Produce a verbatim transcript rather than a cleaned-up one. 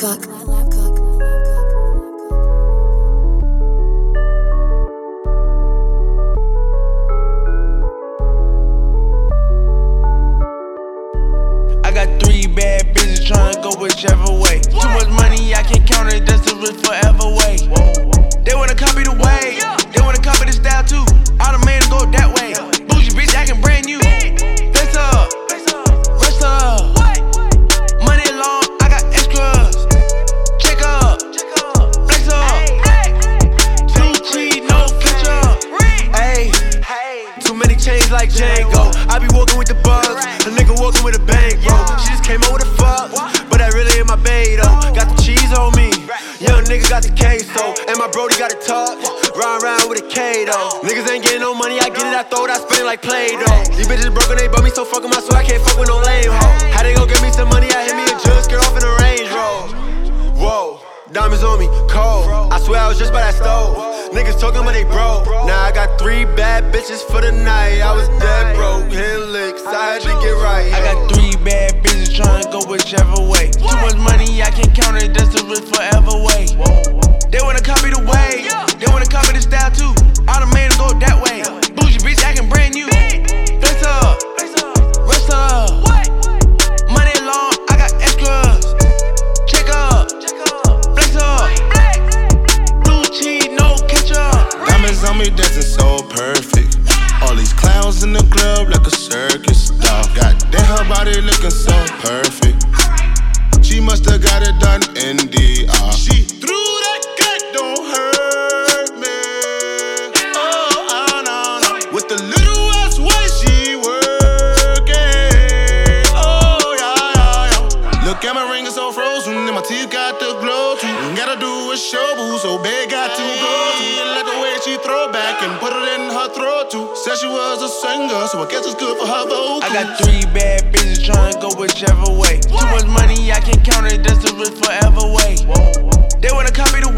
Cook. I got three bad bitches tryna go whichever way. Too much money, I can't count it, that's the rich forever way. They wanna copy the way, they wanna copy the style too. All the men go that way. Bougie bitch acting brand new. Face up, rest up. Money long, I got extras. Check up, flex up. Too cheap, no ketchup. Ayy, too many chains like Django. I be walking with the bugs, a nigga walking with a bang, bro. She just came over to fuck, but that really ain't my bae though. Got the cheese on me, young nigga got the queso, and my brody got a tuck, round round with a K though. Niggas ain't getting no money, I get it, I throw it, I spend it like Play-Doh. These bitches broken, they bought me so fucking my sweat, I can't fuck with no lame hoe. How they gon' get me some money, I hit me a jug, skirt off in a Range Rover. Whoa, diamonds on me, cold, I swear I was just by that stove. Niggas talking but they broke. Now I got three bad bitches for the night. I was dead broke, hitting licks, I had to get right. I got three bad bitches tryna go whichever way. Too much money, I can't count it, that's the rich forever way. They wanna copy the way, they wanna copy the style too. All the men go that way. Bougie bitch acting brand new. Flex up, rest up. Money long, I got extras. Check up, flex up. Blue cheese, no ketchup. Diamonds on me dancing so perfect. All these clowns in the club like a circus dog. Goddamn, her body looking so perfect. She musta got it done in D R. She threw that cut, don't hurt me. Oh, oh no, no. With the little ass way she working. Oh yeah, yeah, yeah. Look at my ring, it's so frozen, and my teeth got the glow too. Gotta do a show boo, so big got to go to. Like the way she throw back and put it in her throat too. Said she was a singer, so I guess it's good for her vocals. I got three bad bitches tryna go whichever way. Too much money, I can't count it, that's the rich forever way. They wanna copy the